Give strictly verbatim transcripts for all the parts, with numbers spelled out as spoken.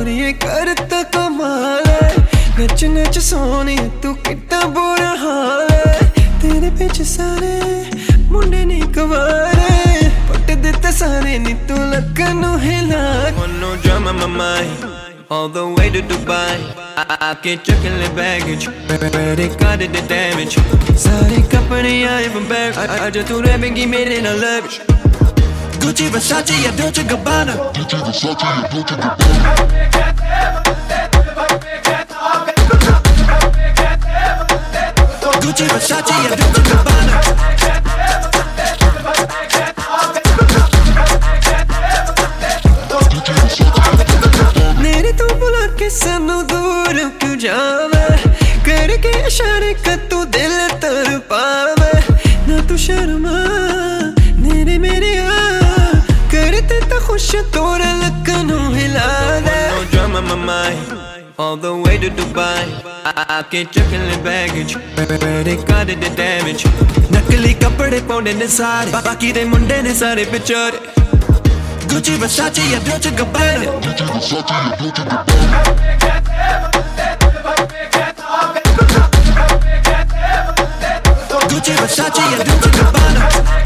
गोरिए करता कमाल है, नच नच सोनी तू कितना बुरा हाल है। तेरे पीछे सारे मुंडे नहीं कवारे, पट दिते सारे नी तू लक्कनू हिला। Wanna drum on my mind all the way to Dubai, I, I get chocolate baggage, credit card the damage, सारे कपड़े आए from back, आज तू रहेगी मेरे ना leverage। Gucci Versace या Dolce Gabbana, Gucci Versace या Dolce Gabbana, Gucci Versace या Dolce Gabbana। मेरे तू बुला के सानू दूर क्यों जावे, करके इशारे का तू दिल तर पावे। ना तू शर्मा मेरे मेरे आ, करते तो खुश तोरा लक्कनू हिला दे। No drum on my mind all the way to Dubai, I, I get chocolate baggage, credit card the damage, नकली कपड़े पाउंडे ने सारे, बाकी दे मुंडे ने सारे बेचारे। Gucci Versace या Dolce Gabbana, Gucci Versace या Dolce Gabbana, Gucci Versace या Dolce Gabbana।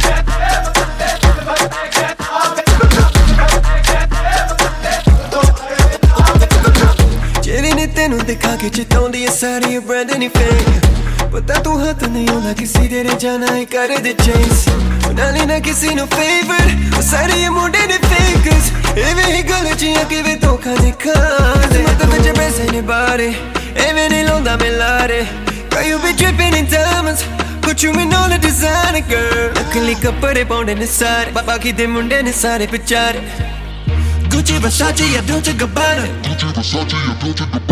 जेरी ने तेनू दिखा के चिताउंदी है सारी ब्रांड नहीं फेक, पता तू हाथ नहीं होना किसी तेरे जाना है कर दे चेस। ना लेना किसी नो फेवर, सारे ये मुंडे ने फेकर्स, एवे ही गल जियां कि वे धोखा दिखा दे। मतलब विच पैसे ने बारे, एवे नहीं लौंदा मिलारे, Girl you be dripping in diamonds, put you in all the designer girl। नकली कपड़े पाउंडे ने सारे, बाकी दे मुंडे ने सारे बेचारे। Gucci Versace या Dolce Gabbana, Gucci Versace या Dolce Gabbana।